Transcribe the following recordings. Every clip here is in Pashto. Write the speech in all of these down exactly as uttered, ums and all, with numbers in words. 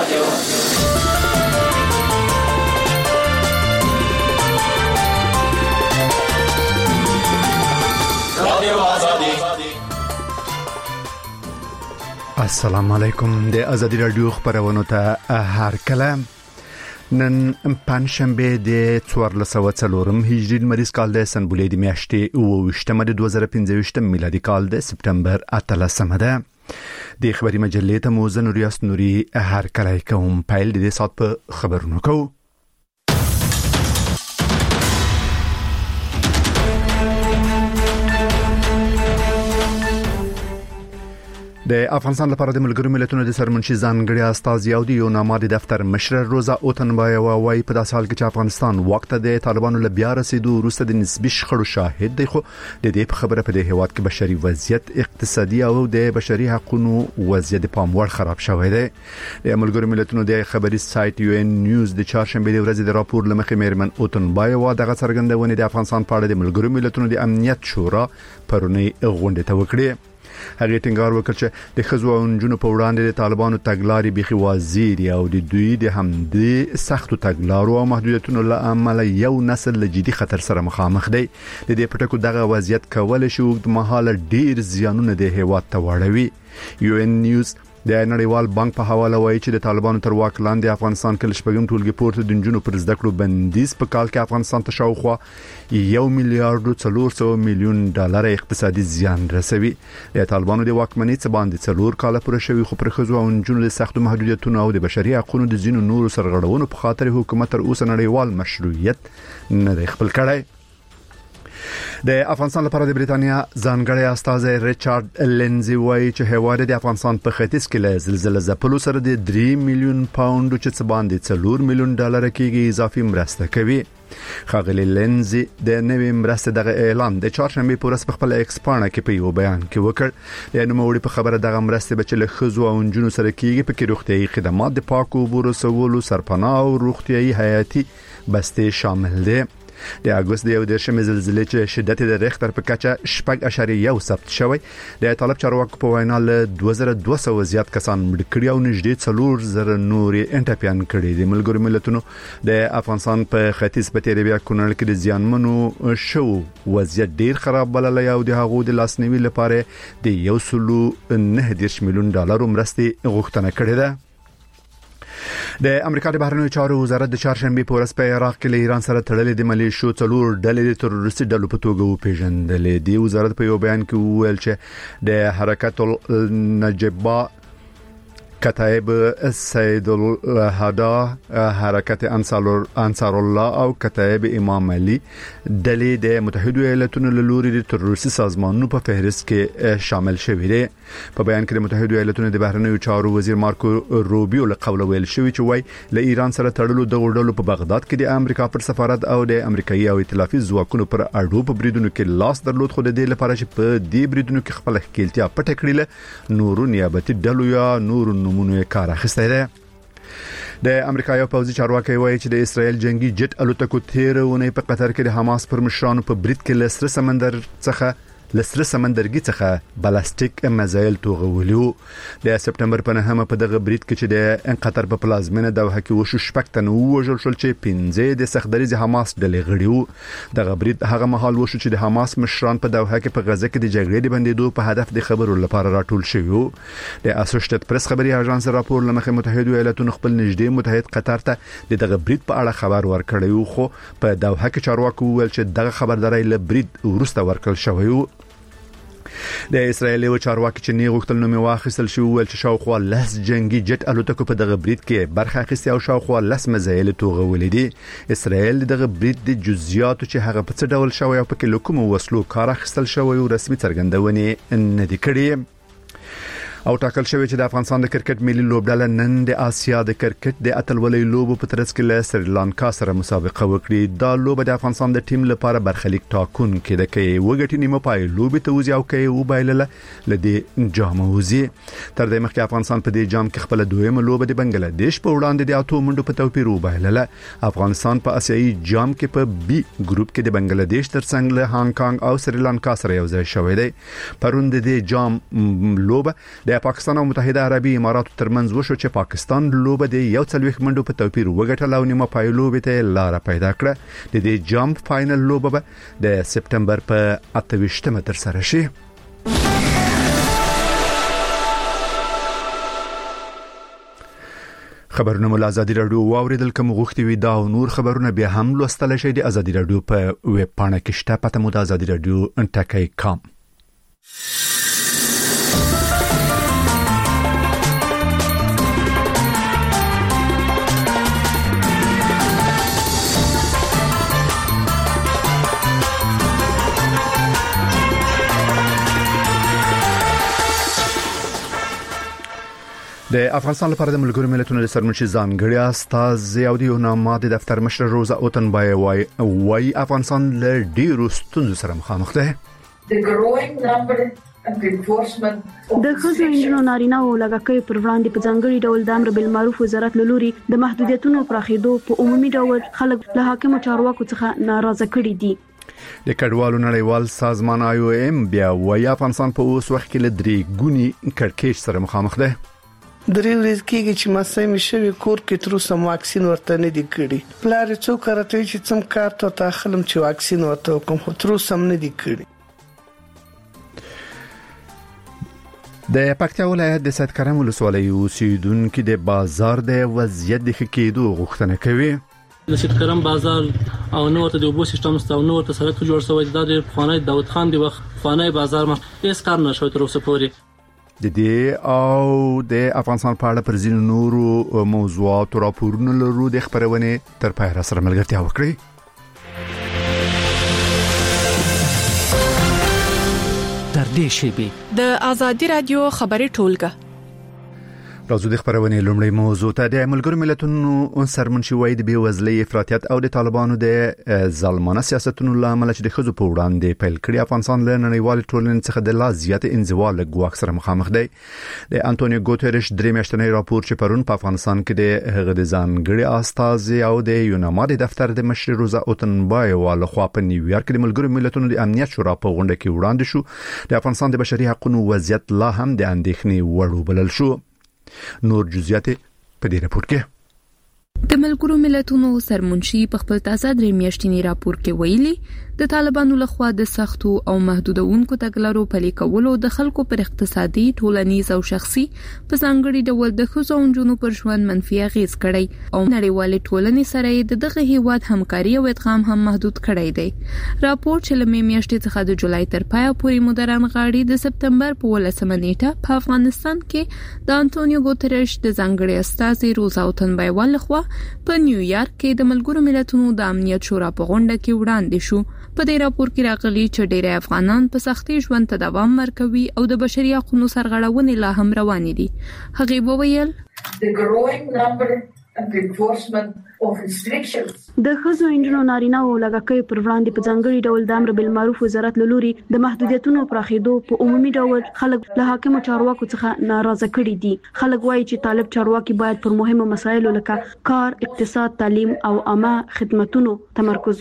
السلام علیکم. د ازادي رادیو خبرونو ته هر کله نن پنځشنبه د څوارلس سوه څلورم هجري مریض کال د سنبولې د میاشتې او وشتمه د دوه زره پنځه میلادي کال د سپتمبر اتلسمه ده. د خبري مجلې ته موزن ریاست نوري هر کله کوم پایل د سات په خبرونو کو. د افغانستان لپاره د ملګرو ملتونو د سرمنشي ځانګړي استازي او د یوناما د دفتر مشر روزا اوتنبایوا وايي په داسې حال کې چې افغانستان وخت د طالبانو له بیا رسیدو وروسته د نسبي شخړو شاهد دی، خو د دې په خبره په دې هیواد کې بشري وضعیت، اقتصادي او د بشري حقوقو وضعیت په پام وړ خراب شوی دی. د ملګرو ملتونو د خبري سایت یو ان نیوز د چهارشنبه د ورځې د راپور لمخې میرمن اوتنبایوا دغه څرګندونه د افغانستان په اړه د ملګرو ملتونو د امنیت شورا پرونی غونډه ته وکړه. هغه ټینګار وکړ چې د خزو او نجونو په وړاندې د طالبانو تګلارې بيخي وزیر او د دوی د همدې سختو تګلارو او محدودیتونو له امله یو نسل له جدي خطر سره مخامخ دی. د دې پټکو دغه وضعیت کول شي د مهاله ډیر زیانونه د هیواد ته وړوي. یو ان نیوز د نړیوال بانک په حواله وایي چې د طالبانو تر واک لاندې افغانستان کې شپږم ټولګي پورته د نجونو پر زده کړو بندیز په کال کې افغانستان ته شاوخوا یو میلیارډ څلور سوه میلیون ډالر اقتصادي زیان رسوي. د طالبانو د واکمنۍ څخه باندې څلور کال پوره شوی، خو پر خزو او نجونو له سختو محدودیتونو او د بشري حقوقو د ځینو نورو سرغړونو په خاطر حکومت تر اوسه نړیوال مشروعیت نه دی خپل کړی. د افغانستان لپاره د بریتانیا ځانګړی استازی ریچارډ لینزي وایي چې هیواد د افغانستان په ختیځ کې له زلزلې ځپلو سره د درې میلیون پاوند چې څه باندې څلور میلیون ډالر کېږي اضافي مرسته کوي. خاغلی لینزي د نوې مرستې دغه اعلان د چهارشنبه په ورځ په خپل ایکس پاڼه کې په یو بیان کې وکړ. د نوموړي په خبره دغه مرستې به چې له خزو او نجونو سره کېږي په کې روغتيایي خدمات، د پاکو اوبو رسولو، سرپناه او روغتيایي حیاتي بستې شامل دي. د اگست د یو دیرشمې زلزلې چې شدت د ریختر په کچه شپږ اعشاریه یو ثبت شوی، د طالب چارواکو په وینا له دوه زره دوه سوه زیات کسان مړ کړي او نږدې څلور زره نور انټاپیان کړي. د ملګرو ملتونو د افغانستان په ختیځ په تیر بیا کونړ کې د زیانمنو شو وضعیت ډیر خراب بللی او د هغو د لاسنیوي لپاره د یو سلو نه دیرش میلیون ډالر مرستې غوښتنه کړې ده. د امریکا د بهرنیو چارو وزارت د چهارشنبه په ورځ په عراق کې له ایران سره تړلې د ملیشو څلور ډلې د تروریستي ډلو په توګه وپیژندلې. د وزارت په یو بیان کې وویل چې د حرکت النجبه، کتایب سید الهدا، حرکت انصار الله او کتایب امام علي ډلې د متحده ایالاتونو له لوري د تروریستي سازمانونو په فهرست کې شامل شوي دي. په بیان کې د متحده ایالاتونو د بهرنیو چارو وزیر مارکو روبیو له قوله ویل شوی چې وای له ایران سره تړلو د ډلو په بغداد کې د امریکا پر سفارت او د امریکایي او ائتلافي ځواکونو پر اډو په بریدونو کې لاس درلود، خو د دې لپاره چې په دې بریدونو کې خپل ښکیلتیا پټه کړې له نورو نیابتي ډلو یا نورو نمونه کار اخیسته ده. د امریکا یو پوځي چارواکي وایي چې د اسرایل جنگي جټ الوتکو تیرونه په قطر کې د حماس پر مشرانو په برید کې لسره سمندر څخه لسره سمندرګي څخه بلاستیک میزایل توغولیو. د سپتمبر په نهمه په دغه برید کې چې د قطر په پلازمینه دوحه کې وشو شپږ تنه وژل شول چې پنځه د سختدریز حماس ډلې غړي. دغه برید هغه مهال وشو چې د حماس مشران په دوحه کې په غزه کې د جګړې د بندیدو په هدف د خبرو لپاره راټول شوي. د اسوسییټډ پریس خبري اژانس راپور لمخې متحده ایالاتونو خپل نږدې متحد قطر ته دغه برید په اړه خبر ورکړی، خو په دوحه کې چارواکو ویل چې دغه خبرداري له برید وروسته ورکړل شوی. د اسرایلی چارواکي چې نه غوښتل نوم واخیستل شو ول چې شاوخوا لس جنگي جټ الوتکو په دغه برید کې برخه اخیستي او شاوخوا لس مزایل توغولې دي. اسرایل دغه برید د جزئیاتو چې هغه په څه ډول شوی او په کې لکوم وسلو کار اخیستل شوی او رسمي څرګندونه نه دي کړې. او ټاکل شوی چې د افغانستان د کرکټ ملي لوبډله نن د آسیا د کرکټ د اتلولۍ لوبو په ترڅ کې له سریلانکا سره مسابقه وکړي. دا لوبه د افغانستان د ټیم لپاره برخلیک ټاکون کې د کې وګټي نیمه پای لوبې ته وځي او کې وبایلله لدی جام وځي. تر دې مخکې افغانستان په دې جام کې خپل دویمه لوبه د بنگلاديش په وړاندې د اتو منډو په توپیر وبایلله. افغانستان په آسیایي جام کې په بي ګروپ کې د بنگلاديش ترڅنګ له هانګ کانګ او سریلانکا سره یو ځای شوی دی. پروند د جام لوبه د د پاکستان او متحده عربي اماراتو ترمنځ وشو چې پاکستان لوبه د یو څلويخ منډو په توپیر وګټله او نیمه پایلوبه ته لار پیدا کړه. د دې جامپ فائنل لوبه به د سپتمبر په اته ویشتمه تر سره شي. خبرونه مل ازادي رادیو واوریدل کوم غوښتي وي دا او نور خبرونه به هم لوستل شي د ازادي رادیو په ویب پاڼه کې شته. پته مو د ازادي رادیو انټکای کام. د افغانستان لپاره د ملګرو ملتونو د سرمنشي ځانګړي استازي او د یوناما د دفتر مشر روزا اوتنبای وای وای افغانستان له ډیرو ستونزو سره مخامخ ده. د خزو انجنونو نارینه او لګکې پر وړاندې په ځانګړي ډول د امر بالمعروف وزارت لوري د محدودیتونو پراخېدو په عمومي ډول خلک له حاکم چارواکو څخه ناراضه کړي دي. د کډوالو نړیوال سازمان آی او ایم بیا وای افغانستان په اوس وخت کې له درې ګونی کړکېچ سره مخامخ ده. درې ورځې کېږي چې ما سمې شوی کور کې تر اوسه واکسین ورته نه دی کړی. پلار څوک راته چې څم کار ته تاخلم چې واکسین ورته کوم خو تر اوسه نه دی کړی. د پکتیا ولایت د سید کرم ولسوالۍ اوسیدونکو د بازار د وضعیت د ښه کېدو غوښتنه کوي. د سید کرم بازار او نو ته د اوبو سیستم ستو نو ته سړک جوړ شوی د خانای داوود خان دی وخت خانای بازار ما هیڅ کار نشو تر اوسه پورې. د دې او د افغانستان په اړه پر ځینو نورو موضوعاتو راپورونه لرو. د خبرونه تر پای سره ملګرتیا وکړئ. تر دې شی د ازادي رادیو خبري ټولګه راځو د خبرونه لومړی موضوع ته. د ملګرو ملتونو سرمنشي وای د بیوزلۍ افراطیت او د طالبانو د ظالمانه سیاستونو لامل چې د خزو په وړاندې پیل کړی افغانستان له نړیوال ټولنې څخه د لا زیات انزوا له ګواښ سره مخامخ دی. د انټونیو ګوتریش درې میاشتنی راپور چې پرون په افغانستان کې د هغه د ځانګړي استازي او د یوناما د دفتر د مشر روزا اوتنبای ول خو په نیویارک د ملګرو ملتونو د امنیت شورا په غونډه کې وړاندې شو. د افغانستان د بشري حقوقو وضعیت لا هم د اندېښنې وړ وبلل شو. نور جزئیات په دې راپور کې د ملګرو ملتونو سرمنشي په خپل تازه درې میاشتنی راپور کې ویلي د طالبانو لخوا د سختو او محدودونکو تګلارو پلي کولو د خلکو پر اقتصادي، ټولنیز او شخصي په ځانګړي ډول د خزو او نجونو پر ژوند منفي اغیز کړی او نړیوال ټولنې سره دغه هیواد همکاري او ادغام هم محدود کړی دی. راپور چې لمې میاشتې څخه د جولای تر پای پورې مدران غاړي د سپتمبر په ولسمه نیټه په افغانستان کې د انټونیو ګوتریش د ځانګړي استازي روزا اوتنبای ول لخوا په نیویارک کې د ملګرو ملتونو د امنیت شورا په غونډه کې وړاندې شو. په دې راپور کې راغلي چې ډېر افغانان په سختي ژوند ته دوام ورکوي او د بشري حقوقو سرغړونې لا هم روانې دي. هغه وویل The growing number and enforcement of restrictions. د خزو انجنونو نارینه او لګکې پر وړاندې په ځانګړي ډول د امر بالمعروف وزارت لوري د محدودیتونو پراخېدو په عمومي ډول خلک له حاکم چارواکو څخه ناراضه کړي دي. خلک وایي چې طالب چارواکي باید پر مهمو مسایلو لکه کار، اقتصاد، تعلیم او عامه خدماتو تمرکز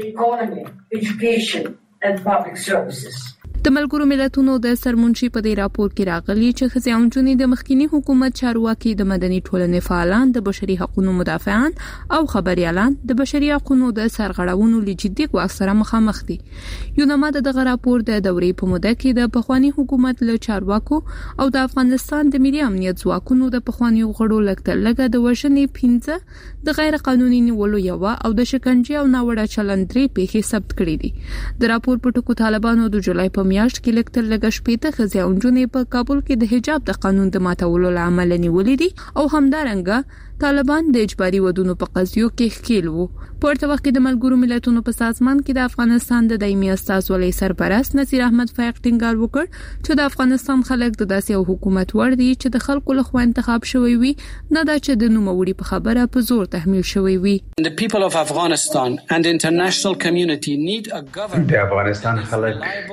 وکړي. Education and public services. د ملګرو ملتونو د سرمنشي په دې راپور کې راغلي چې خزي او نجونې د مخکینی حکومت چارواکي د مدني ټولنې فعالان د بشري حقوقو مدافعان او خبريالان د بشري حقوقو د سرغړونو لجدي ګواښ سره مخامخ دي. یوناما دغه راپور د دورې په موده کې د پخوانی حکومت له چارواکو او د افغانستان د ملي امنیت ځواکونو د پخوانی غړو لکټر لګه د وژنې پنځه د غیر قانوني نیولو یو او د شکنجې او ناوړه چلند درې پیښې ثبت کړې دي. د راپور په ټکو طالبانو د جولای په میاشت کې لکټر لګه شپېته خزي او نجونې په کابل کې د حجاب د قانون د ماتولو لامل نیولې دي او همدارنګه طالبان د اجباري ودونو په قضیو کې ښکیل وو. په ورته وخت کې د ملګرو ملتونو په سازمان کې د افغانستان د دایمي استازولۍ سرپرست نصیر احمد فایق ټینګار وکړ چې د افغانستان خلک د داسې یو حکومت ور دي چې د خلکو لخوا انتخاب شوی وي، نه دا چې د نوموړي په خبره په زور تحمیل شوی وي. The people of Afghanistan and international community need a government. د افغانستان خلک او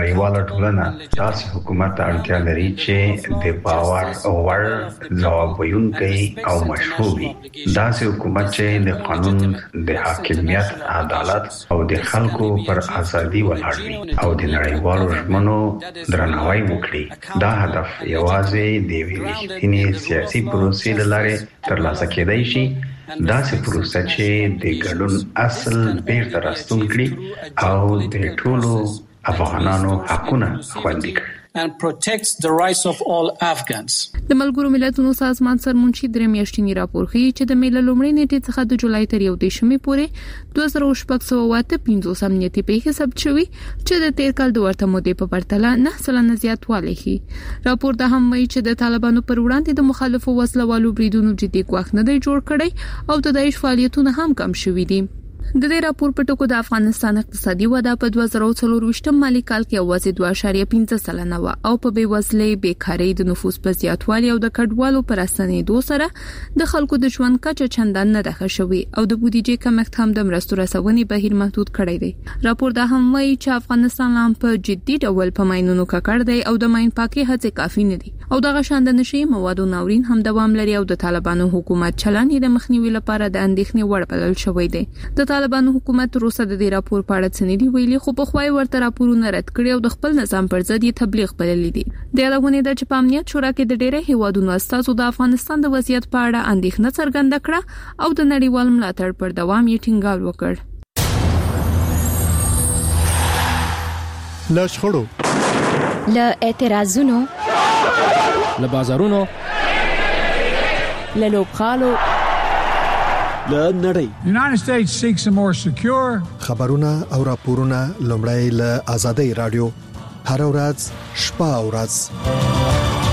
نړیواله ټولنه داسې حکومت ته اړتیا لري چې د باور وړ ځواب ویونکی او مشروع وي. داسې حکومت چې د قانون د حاکمیت، عدالت او د خلکو پر ازادي ولاړ وي او د نړیوالو ژمنو درناوی وکړي. دا هدف یوازې د یوې رښتینې سیاسي پروسې له لارې ترلاسه کېدای شي. داسې پروسه چې د ګډون اصل بیرته راستون کړي او د ټولو افغانانو حقونه خوندي کړي. and protects the rights of all Afghans. د ملګرو ملتونو سازمان سرمنشي درې میاشتنی راپور ښیي چې د میله لومړۍ نیټې څخه د جولای تر یو دیشمې پورې دوه زره شپږ سوه اته پنځوس امنیتي پیښې ثبت شوي چې د تیر کال د ورته مودې په پرتله نه سلنه زیاتوالی ښیي. راپور دا هم وایي چې د طالبانو پر وړاندې د مخالفو وسلوالو بریدونو جدي ګواښ نه دی جوړ کړی او د داعش فعالیتونه هم کم شوي دي. د دې راپور په ټکو د افغانستان اقتصادي وده په دوه زره څلور مالي کال کې اوازې دوه اعشاریه پنځه سلنه و او په بیوزلۍ، بیکاری، د نفوس په زیاتوالي او د کډوالو پر اسانېدو سره د خلکو د ژوند کچه چندان نه ده ښه شوې او د بودیجې کمښت هم د مرستو رسونې بهیر محدود کړی دی. راپور دا هم وایي چې افغانستان هم په جدي ډول په ماینونو ککړ دی او د ماین پاکي هڅې کافي نه دي او دغه شان د نشي موادو ناورین هم دوام لري او د طالبانو حکومت چلند د مخنیوي لپاره د اندېښنې وړ بلل شوی دی. د طالبانو حکومت روسه د دې راپور په اړه څه نه دی ویلي، خو په خوای ورته راپورونه رد کړي او د خپل نظام پر ضد یې تبلیغ بللی دی. د یادونه ده چې په امنیت شورا کې د ډېرې هیوادونو استازو د افغانستان د وضعیت په اړه اندېښنه څرګنده کړه او د نړیوال ملاتړ پر دوام یې ټینګار وکړ. له شخړو، له اعتراضونو، له بازارونو، له لوبغالو، له نړۍ. United States seeks a more secure. خبرونه او راپورونه لومړی له آزادۍ رادیو هر ورځ شپه او ورځ.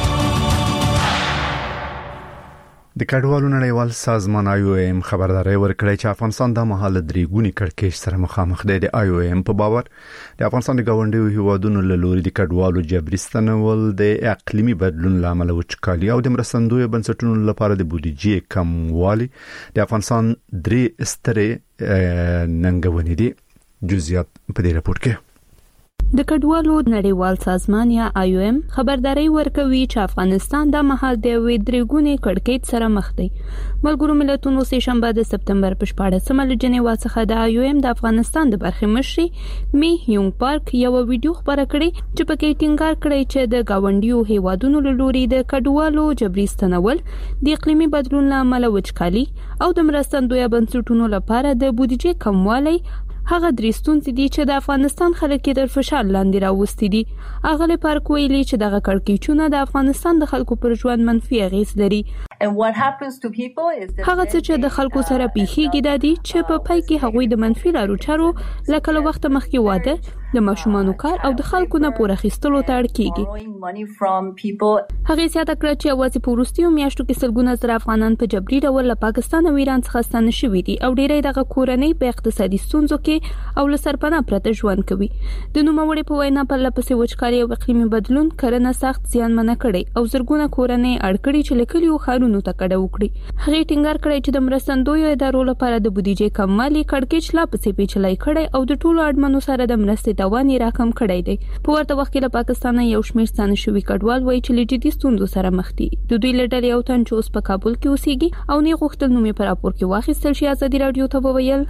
د کډوالو نړیوال سازمان آی او ایم خبرداري ورکړی چې افغانستان د مهال درې ګونی کړکېچ سره مخامخ دی. د آی او ایم په باور د افغانستان د گاونډیو هیوادونو له لوري د کډوالو جبري ستنول د اقلیمي بدلون لامل وچکالي او د مرستندوی بنسټونو لپاره د بودیجې کموالی د افغانستان درې سترې ننګونې دي. جزئیات په دې راپور کې. د کډوالو نړیوال سازمان یا آی او ایم خبرداري ورکوي چې افغانستان د مهال د وې درېګونی کړکېچ سره مخ دی. ملګرو ملتونو سه شنبه د سپتمبر په شپاړسمه له جنیوا څخه د آی او ایم د افغانستان د برخې مشري می هیونګ پارک یو ویډیو خبره کړې چې پکې ټینګار کړی چې د گاونډیو هیوادونو له لوري د کډوالو جبري ستنول د اقلیمي بدلون لامل وچکالي او د مرستندوی بنسټونو لپاره د بودیجې کموالی هغه درې ستونزې دي چې د افغانستان خلک د فشار لاندې راوستي دي. اغلی پارک ویلي چې دغه کړکېچونه د افغانستان د خلکو پر ژوند منفي اغېز لري. هغه څه چې د خلکو سره پیښیږي دا دي چې په پای کې هغوی د منفي لارو چارو لکه له وخت مخکې واده، د ماشومانو کار او د خلکو نه پور اخیستلو ته اړ کیږي. هغه زیاته کړه چې اوسې په وروستیو میاشتو کې سلګونه زره افغانان په جبري ډول له پاکستان او ایران څخه ستانه شوي دي او ډېری دغه کورنۍ په اقتصادي ستونزو کې او له سرپناه پرته ژوند کوي. د نوموړي په وینا په لپسې وچکالي او اقلیمي بدلون کرنه سخت زیانمنه کړي او زرګونه کورنۍ اړ کړي چې لیکلي خارونو ته کډه وکړي. هغه ټینګار کړی چې د مرستندوی ادارو لپاره د بودیجې کموالی کړکېچ لا پسې پیچلای کړي او د ټولو اړمنو سره د مرستې توان راکم کړی دی. په ورته وخت کې له پاکستان یو شمېر ستانه شوي کډوال وایي چې له جدي ستونزو سره مخ دي. د دوی له ډلې یو تن چې اوس په کابل کې اوسېږي او نه غوښتل نوم یې په راپور کې واخیستل شي ازادي راډیو ته وویل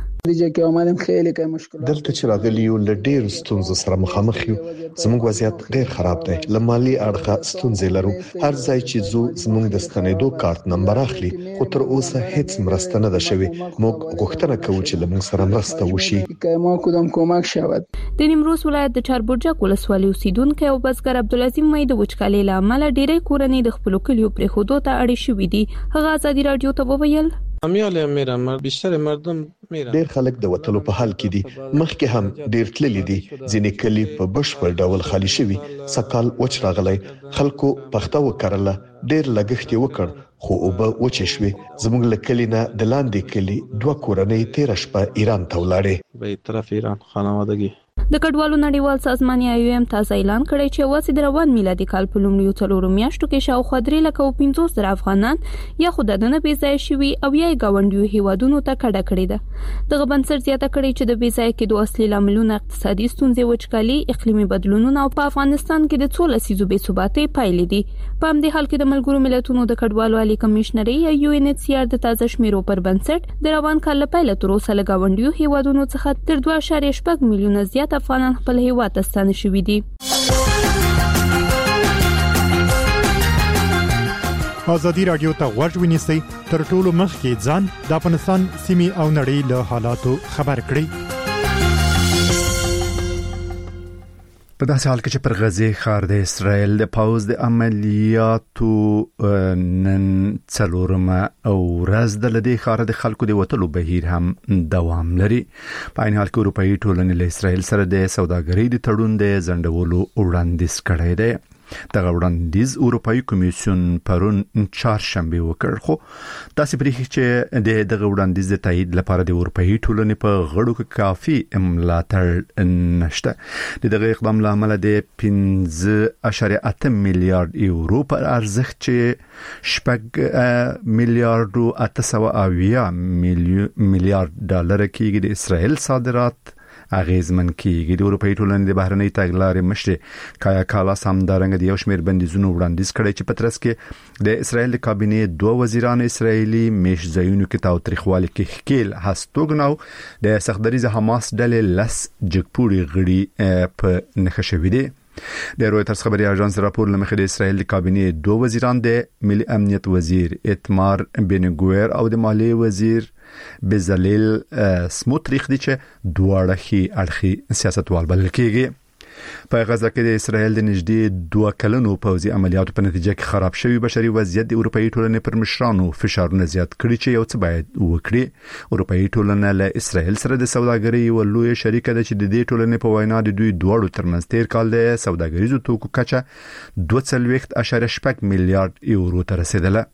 دلته چې راغلی یو له ډېر ستونزو سره مخامخ یو. زموږ وضعیت ډېر خراب دی. له مالي اړخه ستونزې لرو. هر ځای چې زو زموږ د ستنېدو کارت نمبر اخلي خو تر اوسه هیڅ مرسته نه ده شوې. موږ غوښتنه کوو چې له موږ سره مرسته وشي. د نیمروز ولایت د چاربرجک ولسوالۍ اوسیدونکو او بزګر عبدالعظیم مې د وچکالۍ له امله ډېرې کورنۍ د خپلو کلیو پرېښودو ته اړې شوي دي. هغه ازادي راډیو ته وویل امیاله میرا مر بیشتر مردم میرا. ډېر خلک د وټلو په حال کې دي. مخکې هم ډېر تللي دي. ځینې کلی په بشپړ ډول خالی شوي. سکال وچ راغلی. خلکو پخته وکړله. ډېر لګښت یې وکړ خو اوبه وچې شوې. زموږ له کلي نه د لاندې کلي دوه کورنۍ تېره شپه ایران ته ولاړې. به طرف ایران خانوادگی د کډوالو نړیوال سازمان یا یو ام تازه اعلان کړی چې واسي د روان میلادي کال په لومړیو څلورو میاشتو کې شاوخوا درې لک او پنځوس زره افغانان یا خو ددنه بې ځای شوي او یا ګاونډیو هیوادونو ته کډه کړې ده. دغه بنسټ زیاته کړې چې د بې ځای کېدو اصلي لاملونه اقتصادي ستونزې، وچکالي، اقلیمي بدلونونه او په افغانستان کې د څو لسیزو بې ثباتۍ پایلې دي. په همدې حال کې د ملګرو ملتونو د کډوالو عالی کمشنري یا یو ان ایچ سی آر د تازه شمیرو پر بنسټ د روان کال له پیله تر اوسه له ګاونډیو هیوادونو څخه تر دوه اعشاریه شپږ میلیونه زیات افغانان خپل هیواد ته ستانه شوي دي. ازادي رادیو ته غوږ ونیسئ تر ټولو مخکې ځان د افغانستان سیمې او نړۍ له حالاتو خبر کړئ. په داسې حال کې چې پر غزه ښار د اسرائیل د پاوز د عملیاتو نن څلورمه او ورځ د لدې ښار د خلکو د وټلو بهیر هم دوام لري. په عین حال کې اروپאי ټولنې له اسرائیل سره د سوداګرۍ د تړون د ځنډولو وړاندیز کړی دی. دغه وړاندیز اروپאי کمیسیون پرون چهارشنبه وکړ، خو تاسو پرې چې د دغه وړاندیز د تایید لپاره د اروپאי ټولنې په غړو کې کافي ملاتړ نشته. د دغه اقدام لامل د پنځه اعشاریه اته میلیارډ یورو پر ارزښت چې شپږ میلیارډ او اته سوه اویا میلیارډ ډالر کېږي د اسرائیل صادرات اغیزمن کیږي. د اروپאי ټولنې د بهرنۍ تګلارې مشر کایا کالاس هم دارنګ د یو شمېر بندیزونو وړاندیز کړی چې په ترڅ کې د اسرائیل د کابینې دوه وزیران اسرائیلي میش ځایونو کې تاوتریخوالي کې ښکیل هستوګنو د سختدریز حماس ډلې لس جګپوړي غړي په نښه شوي دي. د رويټرز خبري اژانس راپور لمخې د اسرائیل د کابینې دوه وزیران د ملي امنیت وزیر ایتمار بن-ګویر او د مالیې وزیر بزلیل سموتریخ دي چې دواړه خي اړخي سیاستوال بلل کېږي. په غزه کې د اسرائیل د نږدې دوه کلونو پوځي عملیاتو په نتیجه کې خراب شوی بشري وضعیت د اروپאי ټولنې پر مشرانو فشارونه زیات کړي چې یو څه باید وکړي. اروپאי ټولنه له اسرائیل سره د سوداګرۍ یو لوی شریک ده چې د دې ټولنې په وینا د دوی دواړو ترمنځ تیر کال د سوداګریزو توکو کچه دوه څلوېښت اعشاریه شپږ میلیارډ یورو ته رسیدله.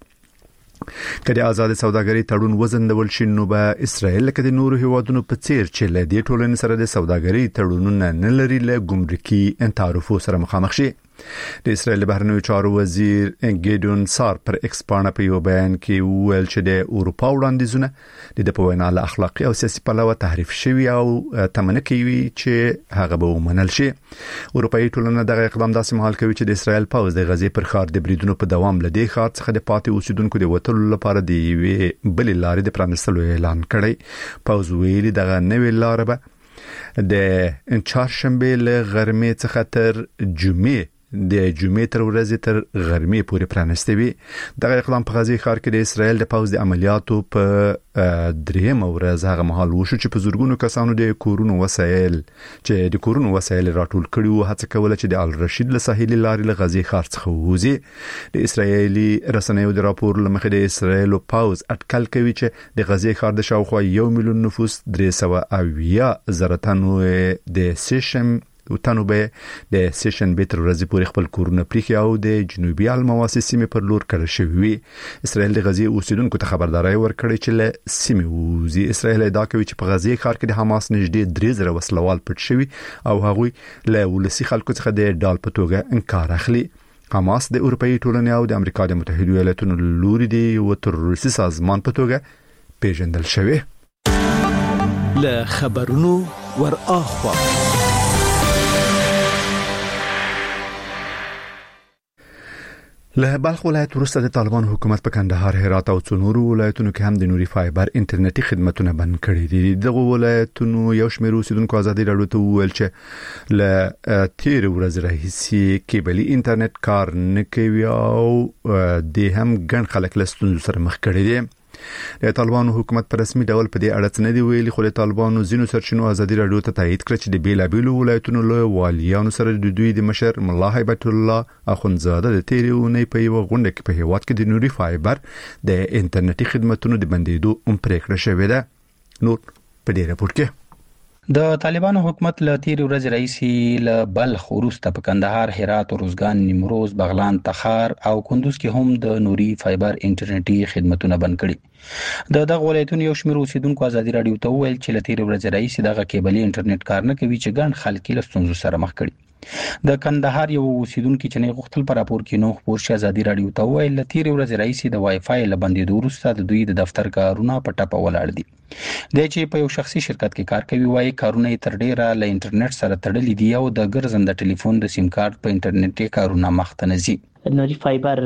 کله آزاد سوداګرۍ تړون وزندول شي نو به اسرائیل کې د نورو هیوادونو په څیر چې له دې ټولنې سره د سوداګرۍ تړونونه نه لري له ګمرکي تعرفو سره مخامخ شي. د اسرائیل بهرنیو چارو وزیر ګیدون سار پر ایکس باندې په یو بیان کې ویل چې د اروپا وړاندیزونه د په وینا له اخلاقی او سیاسي پلوه تحریف شوی او تمنه کوي چې هغه به ومنل شي. اروپאי ټولنه دغه اقدام داسې مهال کوي چې د اسرائیل پوځ د غزې پر ښار د بریدونو په دوام لدې ښار څخه د پاتې اوسیدونکو د وټلو لپاره د یوې بلې لارې د پرانستلو اعلان کړی. پوځ ویلي دغه نوې لار به د چهارشنبه له غرمې څخه تر جمعې د جمعې تر ورځې تر غرمې پورې پرانسته وي. دغه اقدام په غزې ښار کې د اسرائیل د پوځ د عملیاتو په دریم ورځ هغه مهال وشو چې په زورګونو کسانو د کورونو وسایل چې د کورونو وسایل راټول کړي وو، هڅه کوله چې د ال رشید له ساحلي لارې له غزې ښار څخه ووځي. د اسرائیلي رسنیو د راپور لمخې د اسرائیل پوځ اټکل کوي چې د غزې ښار د شاوخوا یو میلیون نفوس درې سوه اویا زره تنو د سیشن وتنو به د سیشن بیتر ورځې پورې خپل کورونه پریخي او د جنوبي المواسي سیمې پر لور کړه شوی. اسرائیل د غزې اوسیدونکو ته خبرداري ورکړي چې له سیمې وځي. اسرائیل ادعا کوي چې په غزې ښار کې د حماس نږدې درې زره وسلوال پټ شوی او هغوی له ولسی خلکو څخه د ډال په توګه انکار اخلي. حماس د اروپאי ټولنې او د امریکا د متحده ایالاتونو لوري دی او تروریستي سازمان په توګه پیژندل شوی. له خبرونو ور اخوا له بلخ ولایت وروسته د طالبان حکومت په کندهار، هرات او څنورو ولایتونو کې هم د نوري فایبر انټرنیټي خدماتونه بند کړي دي. دغه ولایتونو یو شمېر اوسیدونکو ازادي راډیو ته وویل چې له تیر ورځ راهیسې کیبلي انټرنیټ کار نه کوي او د هم ګڼ خلک له ستونزو سره مخ کړي دي. د طالبانو حکومت په رسمي ډول په دې اړه څه نه دی ویلي، خو د طالبانو ځینو سرچینو ازادي راډیو ته تایید کړ چې د بیلابیلو ولایتونو له والیانو سره د دوی د مشر ملا هیبت الله اخونزاده د تیرې اونۍ په یو غونډه کې په هیواد کې د نوري فایبر د انټرنیټي خدماتونو د بندیدو هم پریکړه شوې ده. نور په دې راپور کې د طالبانو حکومت له تیر ورځ رئیسي له بلخ وروسته په کندهار، هرات، روزګان، نیمروز، بغلان، تخار او کندوز کې هم د نوري فایبر انټرنیټي خدماتونه بند کړي. د دغه ولایتونو یو شمېر اوسیدونکو ازادي رادیو ته وویل چې له تیر ورځ رئیسي دغه کیبلي انټرنیټ کار نه کوي چې ګڼ خلک له ستونزو سره مخ کړي. د کندهار یو اوسیدونکو چې نه غوښتل پر راپور کې نو خبر شي ازادي رادیو ته وویل له تیر ورځ رئیسي د وای فای له بندیدو وروسته د دوی د دفتر کارونه په ټاپه ولاړ دي. د چې په یو شخصي شرکت کې کار کوي، وایي کارونه یې تر ډیره له انټرنیټ سره تړلي دي او د ګرځنده ټلیفون د سیم کارت په انټرنیټي کارونه مخته نه ځي. نوري فایبر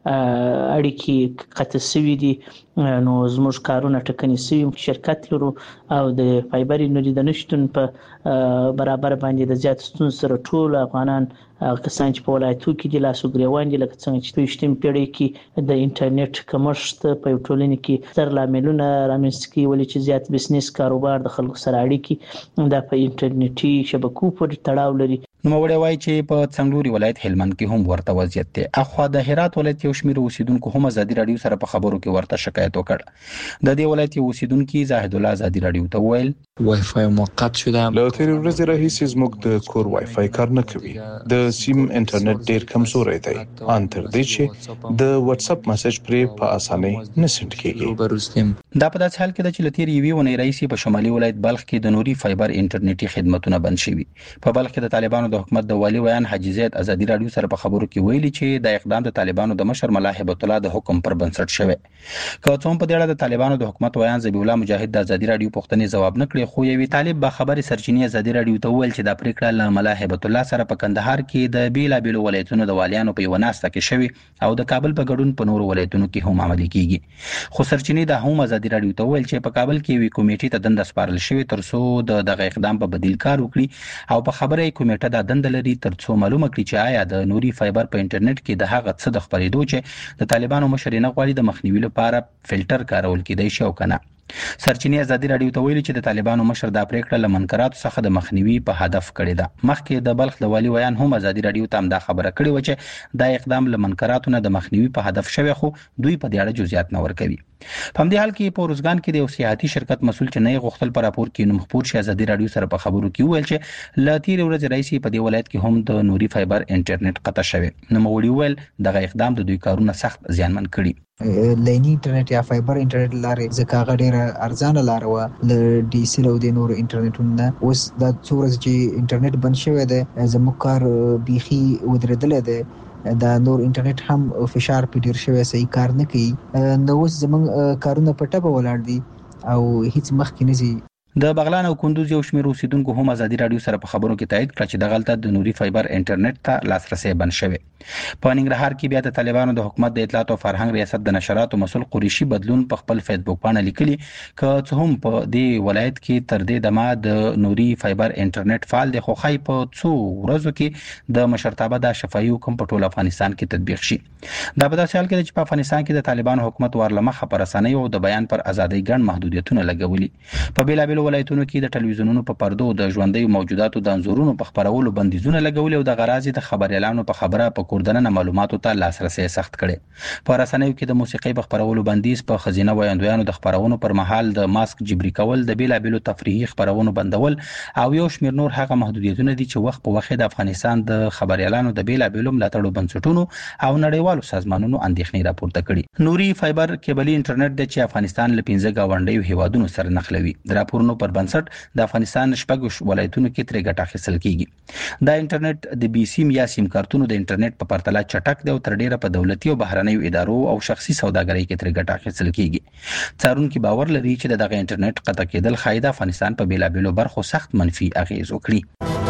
اړیکې قطع شوې دي، نو زموږ کارونه ټکني شوي. شرکت لرو او د فایبر نوري د نشټون په برابر باندې د زیات ستونزو سره ټول افغانان کسان چې په ولایتو کې د لاسو ګریوان دي، لکه څنګه چې په شتیم پیړۍ کې د انټرنیټ کمښت په ټولنې کې ستر لاملونه رامنځته کوي، ولې چې زیات بزنس کاروبار د خلکو سره اړیکې د په انټرنیټي شبکو پورې تړاو لري. نو وړي وایي چې په څنګلوري ولایت هلمند کې هم ورته وضعیت دی. اخوا د هرات ولایت یو شمېر اوسیدونکو هم ازادي رادیو سره په خبرو کې ورته شکایت وکړ. د دې ولایت اوسیدونکو زاهد الله ازادي رادیو ته وویل وای فای موقت شده. له تیر ورځې راهیسې زموږ د کور وای فای کار نه کوي. د سیم انټرنیټ ډیر کمزوری دی، ان تر دې چې د واتس اپ میسج پرې په اسانۍ نه سند کیږي. دا په داسې حال کې چې لتیر یوې ونې رئیسي په شمالي ولایت بلخ کې د نوري فایبر انټرنیټي خدماتونه بند شوي. په بلخ کې د طالبانو د حکومت د والی ویان حاجی زید ازادي رادیو سره په خبرو کې ویلي چې د اقدام د طالبانو د مشر ملا هیبت الله د حکم پر بنسټ شوی. که څوم په دې اړه د طالبانو د حکومت ویان ذبیح الله مجاهد د ازادي رادیو پوښتنې جواب نه کړی، خو یوې طالب با خبري سرچینې ازادي رادیو ته ویل چې د پریکړه له ملا هیبت الله سره په کندهار کې د بیلا بیلو ولایتونو د والیانو په وناسته کې شوی او د کابل په ګډون په نورو ولایتونو کې هم عملي کیږي. خو سرچینې د هم ازادي رادیو ته ویل چې په کابل کې وی کمیټې ته دنده سپارل شوی ترڅو د دغه اقدام په بدیل کار وکړي او په خبره کمیټه د دنده لري ترڅو معلومه کړي چې آیا د نوري فایبر په انټرنیټ کې د هغه څه د خبرېدو چې د طالبانو مشر نه غواړي د مخنیوي لپاره فلټر کارول کېدای شي او کنه. سرچینې ازادي رادیو ته ویلي چې د طالبانو مشر د پریکړه له منکراتو څخه د مخنیوي په هدف کړی ده. مخکې د بلخ د والی ویان هم ازادي رادیو ته هم دا خبره کړې و چې دا اقدام له منکراتو نه د مخنیوي په هدف شوی، خو دوی په دې اړه جزئیات نه ورکوي. په همدې حال کې په روزګان کې د یو سیاحتي شرکت مسول چې نه غوښتل پر راپور کې نوم خبر شي ازادي رادیو سره په خبرو کې ویل چې له تیر ورځې رئیسي په دې ولایت کې هم د نوري فایبر انټرنیټ قطع شوی. نو موړي ویل دغه اقدام د دوی کارونه سخت زیانمن کړي. لینی انټرنیټ یا فایبر انټرنیټ لارې ځکه هغه ډیره ارزانه لار و ل ډي سي او د نور انټرنیټونه. اوس د څورز چې انټرنیټ بند شوی دی زموږ کار بيخي ودرېدل دی، دا نور انټرنیټ هم فشار په ډیر شوی صحیح کار نه کوي. نو اوس زموږ کارونه په ټاپه ولاړ دي او هیڅ مخکې نه ځي. د بغلان او کندوز یو شمېر اوسیدونکو هم ازادي رادیو سره په خبرو کې تایید کړ چې د غلطه د نوري فایبر انټرنیټ ته لاسرسي بند شوی. په ننګرهار کې بیا د طالبانو د حکومت د اطلاعات او فرهنګ ریاست د نشراتو مسول قریشي بدلون په خپل فیسبوک باندې لیکلي ک څه هم په دې ولایت کې تر دې دمه د نوري فایبر انټرنیټ فعال دی، خو خای په څو ورځو کې د مشرتابه د شفاهي حکم په ټول افغانستان کې تطبیق شي. دا په داسې حال کې چې په افغانستان کې د طالبانو حکومت ورلمخه پر رسنۍ او د بیان پر ازادۍ ګڼ محدودیتونه لګولي. په بیلا بیل ولایتونو کې د ټلویزیونونو په پردو د ژوندۍ موجوداتو د انزورونو په خبرولو بندیزونه لګولي او د غرازي د خبر اعلانو په خبره په کوردنه معلوماتو ته لاسرسي سخت کړي. په رسنیو کې د موسیقي په خبرولو بندیز، په خزینه وایندویانو د خبرونو پر مهال د ماسک جبري کول، د بیلا بیلو تفریحي خبرونو بندول او یو شمېر نور هغه محدودیتونه دي چې وخت په وخت د افغانستان د خبر اعلانو د بیلا بیلو ملاتړو بنسټونو او نړیوالو سازمانونو اندېښنې راپورته کړي. نوري فایبر کیبلي انټرنیټ د چې افغانستان له پنځه گاونډیو هیوادونو سره نښلوي. د راپورونو پر بنسټ د افغانستان شپږ ولایتونو کې ترې ګټه اخیستل کیږي. دا انټرنیټ د بي سیم یا سیم کارتونو د انټرنیټ په پرتله چټک دی او تر ډیره په دولتي او بهرنیو ادارو او شخصي سوداګرۍ کې ترې ګټه اخیستل کیږي. څارونکو باور لري چې دغه انټرنیټ قطع کېدل خایده افغانستان په بیلا بیلو برخو سخت منفي اغیز وکړي.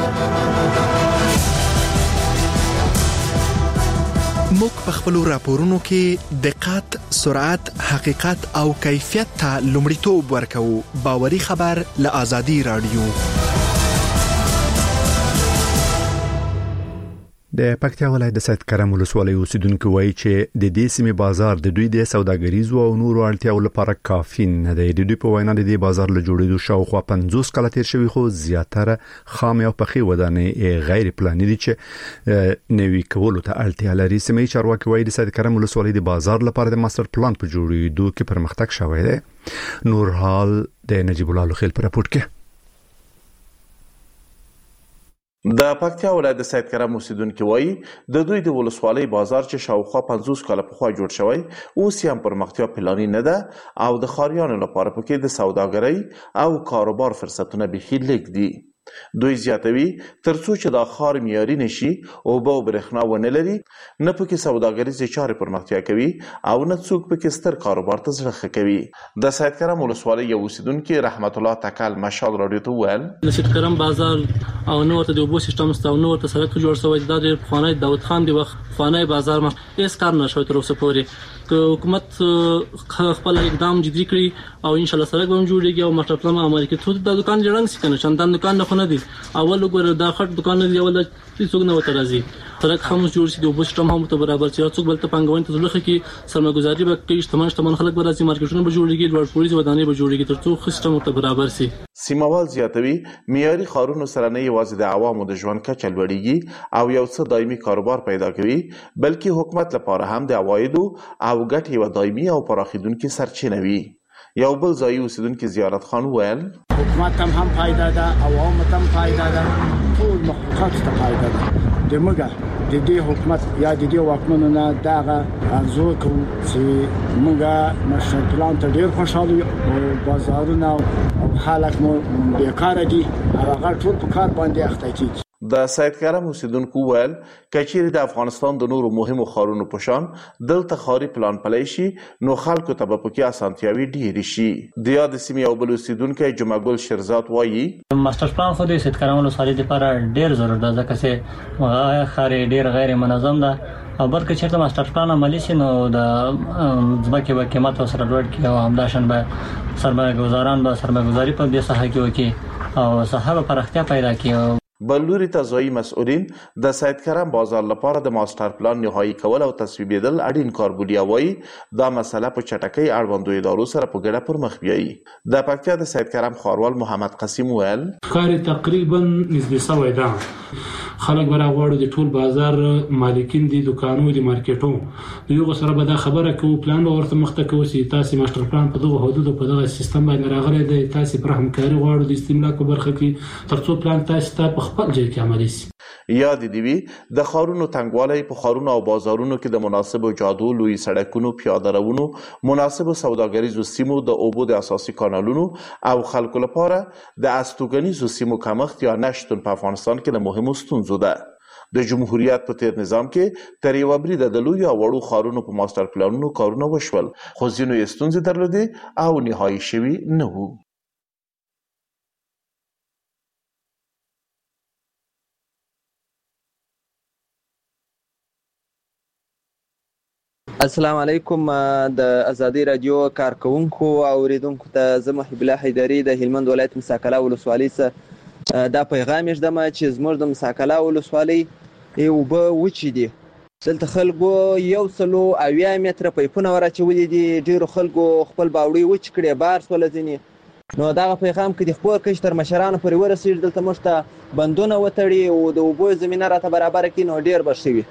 موږ په خپل راپورونو کې دقت، سرعت، حقیقت او کیفیت ته لومړیتوب ورکوو. باوري خبر له آزادي رادیو. د پکتیا ولایت د سید کرم ولسوالۍ اوسیدونکو وایي چې د دې سیمې بازار د دوی د سوداګریزو او نورو اړتیاو لپاره کافي نه دی. د دوی په وینا د دې بازار له جوړېدو شاوخوا پنځوس کاله تیر شوي، خو زیاتره خام او پخې ودانۍ غیر پلاني دي چې نوي کولو ته اړتیا لري. سیمې چارواکي وایي د سید کرم ولسوالۍ د بازار لپاره د ماستر پلان په جوړېدو کې پرمختګ شوی دی. نور حال د نجیب الله لخیل پر راپورټ کې. د پکتیا ولایت د سید کرم اوسیدونکو وایي د دوی د ولسوالۍ بازار چې شاوخوا پنځوس کاله پخوا جوړ شوی اوس هم پرمختیا پلاني نه ده او د ښاریانو لپاره پکې د سوداګرۍ او کاروبار فرصتونه بیخي لږ دي. دوی زیاتوي ترڅو چې دا ښار معیاري نشي اوبه او برېښنا ونه لري نه پکې سوداګریزې چارې پرمختیا کوي او نه څوک پکې ستر کاروبار ته زړه ښه کوي. د سید کرم ولسوالۍ یو اوسیدونکي رحمت الله تکل مشال راډیو ته وویل د سید کرم بازار او نو ورته د اوبو سیستم ستا او نو ورته سړک جوړ شوی دا د پخوانی داود خان دی وخت پخوانی بازار ما هیڅ کار نه شوی تر اوسه پورې که حکومت خپل اقدام جدي کړي او ان شاء الله سړک به جوړیږي او ماستر پلان عملي کړي ټول د دکان جوړنګ سي کنه شاندان دکان نه خو نه دي اول وګوره دا خټ دکان دی اول څوک نه وته راځي سړک هم جوړ شي د اوبو سیستم هم ته برابر شي څوک بل ته پنګوین ته ځلخه کې سرمایه‌ګذاري به کوي اجتماعي اجتماعي خلک به راځي مارکیټونه به جوړیږي لوړ پولیس ودانۍ به جوړیږي ترڅو سیستم ته برابر شي. سیموال زیاتوي معیاري ښارونو سره نه یوازې د عوامو د ژوند کچه لوړیږي او یو څه دایمي کاروبار پیدا کوي بلکې حکومت لپاره هم د عوایدو او ګټې یوه دایمي او پراخیدونکې سرچینه وي. یو بل ځایي اوسیدونکي زیارت خان وویل حکومت هم هم فایده ده عوامو ته هم فایده ده ټول مخلوقاتو ته فایده ده. د موږ د دې حکومت یا د دې واکمنو نه دغه ارزو کوو چې موږ مشر پلان ته ډېر خوشحاله یو او بازارونه او خلک مو بیکاره دي هغه ټول په کار باندې اخته کیږي. د سید کرم اوسیدونکو ویل کچېرې د افغانستان د نورو مهمو ښارونو په شان دلته ښاري پلان پلی شي نو خلکو ته به پکې اسانتیاوي ډېرې شي. د یادې سیمې یو بل اوسیدونکی جمعه ګل شیرزاد وایي ماستر پلان خو د سید کرم ولسوالۍ لپاره ډېر ضروري ده ځکه چې هغه ښار ډېر غیر منظم ده او بلکې چېرته ماستر پلان عملي شي نو د ځمکې به قیمت ورسره لوړ کړي او همداشان به سرمایه‌ګزاران به سرمایه‌ګزاري په دې ساحه کې وکړي او ساحه به پراختیا پیدا کړي. بل لوري ته ځایي مسؤلین د سید کرم بازار لپاره د ماستر پلان نهایی کول او تصویبېدل اړین کار بولي او وایي دا مسله په چټکۍ اړوندو ادارو سره په ګډه پر مخ بیایي. د پکتیا د سید کرم ښاروال محمد قاسم ویل کار تقریبا نږدې سوی ده خلک به راغواړي د ټول بازار مالکین دي دکانو دي مارکیټو د یو سره به دا خبره کوو پلان به ورته مخته کوو چې تاسو ماستر پلان په دغه حدودو په دغه سیستم باندې راغلي دی تاسو پر همکاري غواړو د استملاک برخه کې ترڅو پلان تاسو ته په خپل ځای کې عملي شي. یاد دی وی د ښارونو تنګوالی په ښارونو او بازارونو کې د مناسبو جادو لوی سړکونو پیاده روونو مناسبو سوداګریزو سیمو د اوبو د اساسي کانالونو او خلکو لپاره د استوګنیزو سیمو کمښت یا نشتون په افغانستان کې د مهمو ستونزو ده. د جمهوریت په تیر نظام کې تر یوه بریده د لویو او وړو ښارونو په ماستر پلانونو کارونه وشول خو ځینو یې ستونزې درلودې او نهایي شوي نه وو. السلام علیکم د ازادي رادیو کارکونکو او اوریدونکو ته زه محب الله حیدري د هلمند ولایت مساکلا ولسوالۍ څخه دا پیغام ږدم چې زموږ د مساکلا ولسوالۍ اوبه وچې دي. دلته خلکو یو سلو اویا متره پیپونه ورچولي دي ډېرو خلکو خپل باوړۍ وچ کړې بار سوله ځینې نو دغه پیغام که د خپور کش تر مشرانو پورې ورسېږي دلته موږ ته بندونه وتړي او د اوبو زمینه راته برابره کړي نو ډېر به ښه وي.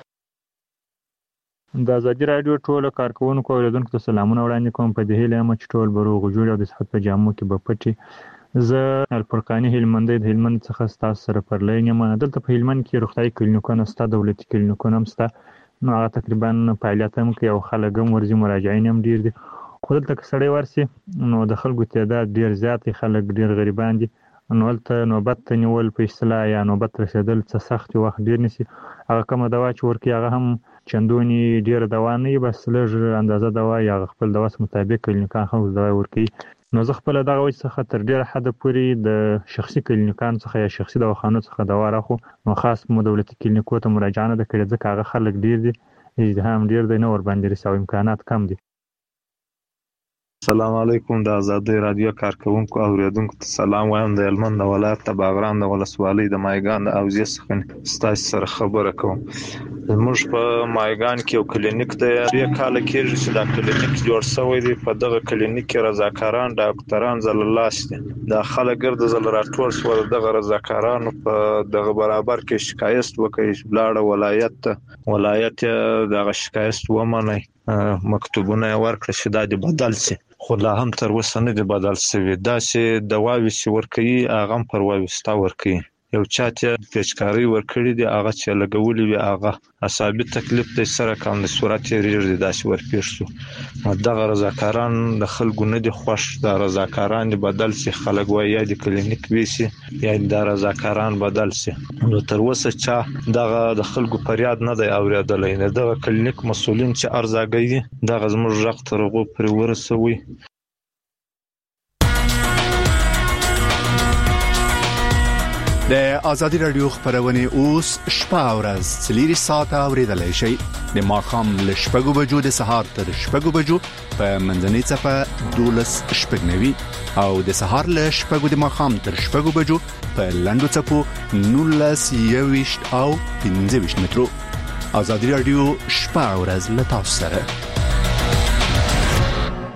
د ازادي راډیو ټولو کارکوونکو او اوریدونکو ته سلامونه وړاندې کوم په دې هیله یم چې ټول به روغ جوړ او د صحت په جامو کې به پټي. زه الفرقاني هلمندی د هلمند څخه ستاسو سره پر لاین یم. دلته په هلمند کې روغتیایي کلینیکونه شته دولتي کلینیکونه هم شته نو هغه تقریبا فعالیت هم کوي او خلک هم ورځي مراجعین هم ډېر دي خو دلته که سړی ورسي نو د خلکو تعداد ډېر زیات دی خلک ډېر غریبان دي نو هلته نوبت ته نیول په اصطلاح یا نوبت رسېدل څه سخت وخت ډېر نیسي. هغه کومه دوا چې ورکوي هغه هم چندونې ډېره دوا نه وي بس لږ اندازه دوا یا هغه خپل دوا مطابق کلینیکان خلکو دوا ورکوي. نو زه خپله دغه وجې څخه تر ډېره حده پورې د شخصي کلینیکانو څخه یا شخصي دواخانو څخه دوا راخو نو خاص مو دولتي کلینیکو ته مراجعه نه ده کړې ځکه هغه خلک ډېر دي ازدحام ډېر دی نه ورباندې رسي او امکانات کم دي. السلام علیکم د ازادي رادیو کارکوونکو او اوریدونکو ته سلام وایم. د هلمند ولایت د باغران د ولسوالۍ د مایګان د اوزې څخه ستاسو سره خبره کوم. زموږ په مایګان کې یو کلینیک دی درې کاله کېږي چې دا کلینیک جوړ شوی دی. په دغه کلینیک کې رضاکاران ډاکټران زللاس دي دا خلک ګرد زل راټول شول دغه رضاکارانو په دغه برابر کې شکایت وکړي لاړه ولایت ته ولایت دغه شکایت ومني مکتوبونه ورکړي چې دا د بدل شي خو لا هم تر اوسه نه دی بدل شوی. داسې دواوې چې ورکوي هغه هم پر واویستا ورکوي یو چاته پیچکاری ورکړي دی هغه چې لګولې وي هغه اصابي تکلیف د سره کم د صورت ریږ دي داسې ورپېښ شو دغه رضاکاران د خلکو نه دي خوښ د رضاکاران بدل سي خلک وایي یا د کلینیک ویسي یا د رضاکاران بدل سي نو تر اوسه چې دغه د خلکو فریاد نه دی اوریدلای نه دغه کلینیک مسولین چې ارزاګي دغه زموږ رغ ترغو پر ورسوي. د ازادي رادیو خبرونه اوس شپه او ورځ څلور ساعته اوریدلای شئ د ماخام ل شپږو بجو د سهار تر شپږو بجو په منځنۍ صفه دولس شپږنوي او د سهار ل شپږو د ماخام تر شپږو بجو په لندو صفو نولس یويشت او پنځه ویشت مترو. ازادي رادیو شپه او ورځ له تاسو سره